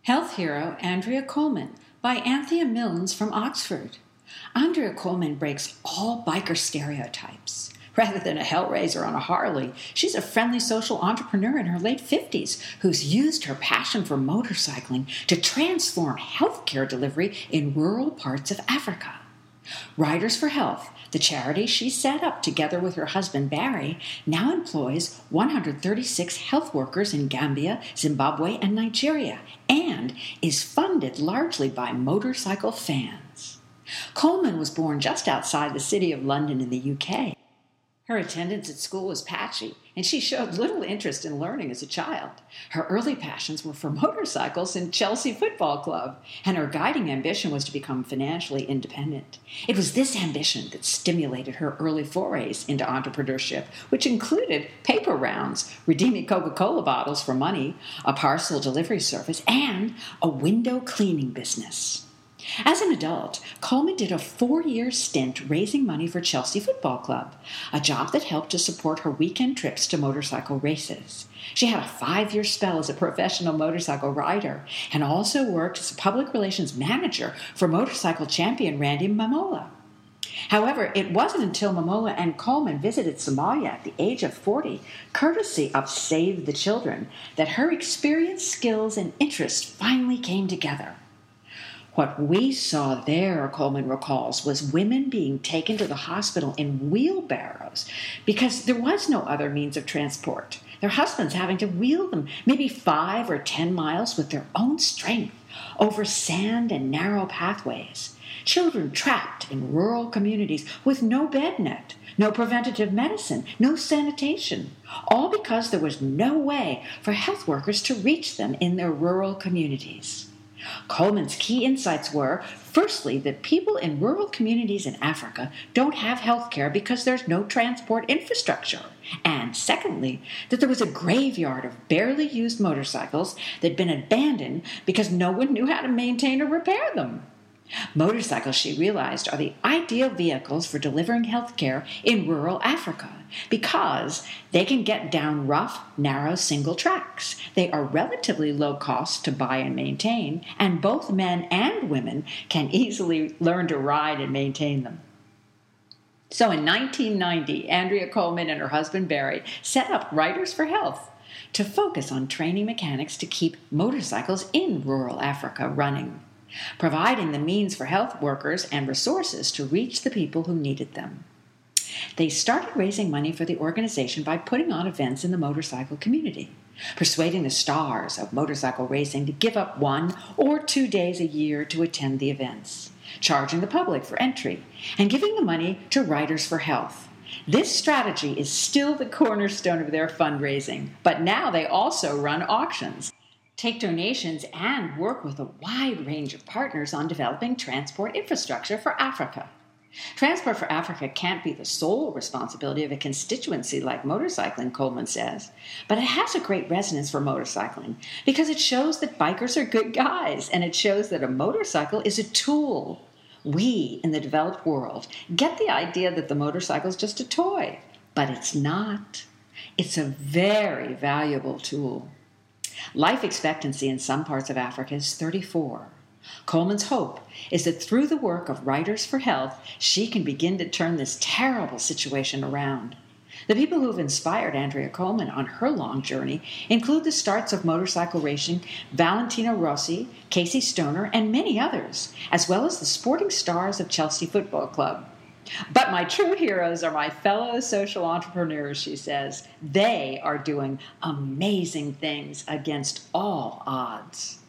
Health Hero Andrea Coleman by Anthea Milnes from Oxford. Andrea Coleman breaks all biker stereotypes. Rather than a hellraiser on a Harley, she's a friendly social entrepreneur in her late 50s who's used her passion for motorcycling to transform healthcare delivery in rural parts of Africa. Riders for Health, the charity she set up together with her husband Barry, now employs 136 health workers in Gambia, Zimbabwe, and Nigeria, and is funded largely by motorcycle fans. Coleman was born just outside the city of London in the UK. Her attendance at school was patchy, and she showed little interest in learning as a child. Her early passions were for motorcycles and Chelsea Football Club, and her guiding ambition was to become financially independent. It was this ambition that stimulated her early forays into entrepreneurship, which included paper rounds, redeeming Coca-Cola bottles for money, a parcel delivery service, and a window cleaning business. As an adult, Coleman did a 4-year stint raising money for Chelsea Football Club, a job that helped to support her weekend trips to motorcycle races. She had a 5-year spell as a professional motorcycle rider and also worked as a public relations manager for motorcycle champion Randy Mamola. However, it wasn't until Mamola and Coleman visited Somalia at the age of 40, courtesy of Save the Children, that her experience, skills, and interests finally came together. What we saw there, Coleman recalls, was women being taken to the hospital in wheelbarrows because there was no other means of transport. Their husbands having to wheel them maybe 5 or 10 miles with their own strength over sand and narrow pathways. Children trapped in rural communities with no bed net, no preventative medicine, no sanitation, all because there was no way for health workers to reach them in their rural communities. Coleman's key insights were, firstly, that people in rural communities in Africa don't have health care because there's no transport infrastructure, and secondly, that there was a graveyard of barely used motorcycles that had been abandoned because no one knew how to maintain or repair them. Motorcycles, she realized, are the ideal vehicles for delivering health care in rural Africa because they can get down rough, narrow, single tracks. They are relatively low cost to buy and maintain, and both men and women can easily learn to ride and maintain them. So in 1990, Andrea Coleman and her husband Barry set up Riders for Health to focus on training mechanics to keep motorcycles in rural Africa running, providing the means for health workers and resources to reach the people who needed them. They started raising money for the organization by putting on events in the motorcycle community, persuading the stars of motorcycle racing to give up 1 or 2 days a year to attend the events, charging the public for entry, and giving the money to Riders for Health. This strategy is still the cornerstone of their fundraising, but now they also run auctions, take donations, and work with a wide range of partners on developing transport infrastructure for Africa. Transport for Africa can't be the sole responsibility of a constituency like motorcycling, Coleman says, but it has a great resonance for motorcycling because it shows that bikers are good guys, and it shows that a motorcycle is a tool. We, in the developed world, get the idea that the motorcycle is just a toy, but it's not. It's a very valuable tool. Life expectancy in some parts of Africa is 34. Coleman's hope is that through the work of Riders for Health, she can begin to turn this terrible situation around. The people who have inspired Andrea Coleman on her long journey include the starts of motorcycle racing Valentino Rossi, Casey Stoner, and many others, as well as the sporting stars of Chelsea Football Club. But my true heroes are my fellow social entrepreneurs, she says. They are doing amazing things against all odds.